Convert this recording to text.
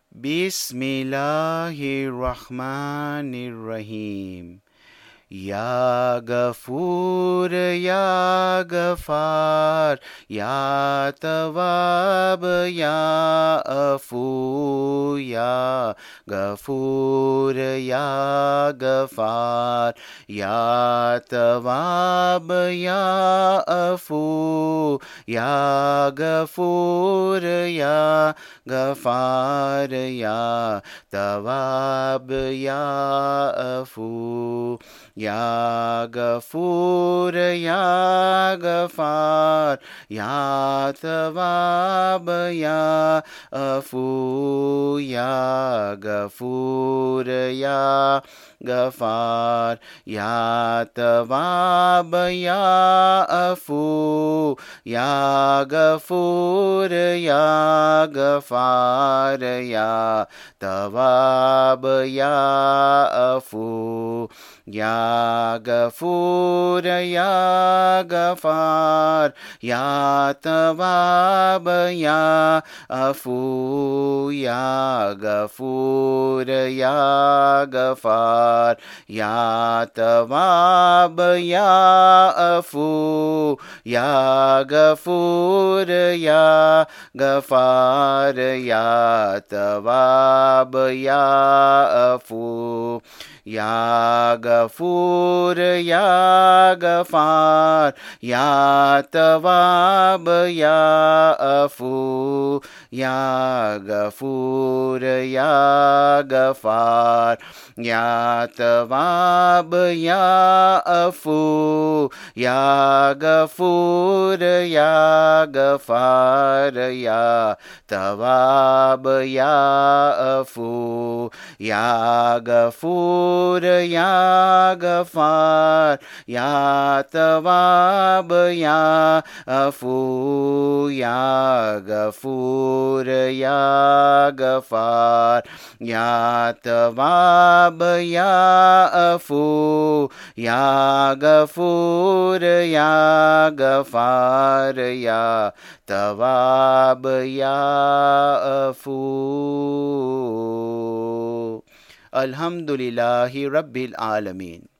बिस्मिल्लाहिर्रहमानिर्रहीम। या गफूर या गफार या तवाब या अफू या गफूर या गफार या तवाब या अफू या गफूर या गफार या तवाब या अफू या गफूर या गफार या तवाब या अफू या गफूर या गफार या तवाब या अफू या गफूर या गफार या तवाब या अफू या गफूर या गफार या तवाब या अफू या गफूर या गफार या तवाब या अफू या गफूर या गफार या तवाब या अफू या गफूर या गफार या तवाब या अफू या गफूर या गफार या तवाब या अफू या गफूर या गफार या तवाब या अफू या गफूर या गफार या तवाब या अफू या गफूर या गफार या तवाब या अफू या गफूर या गफार या तवाब या अफू। अल्हम्दुलिल्लाहि रब्बिल आलमीन।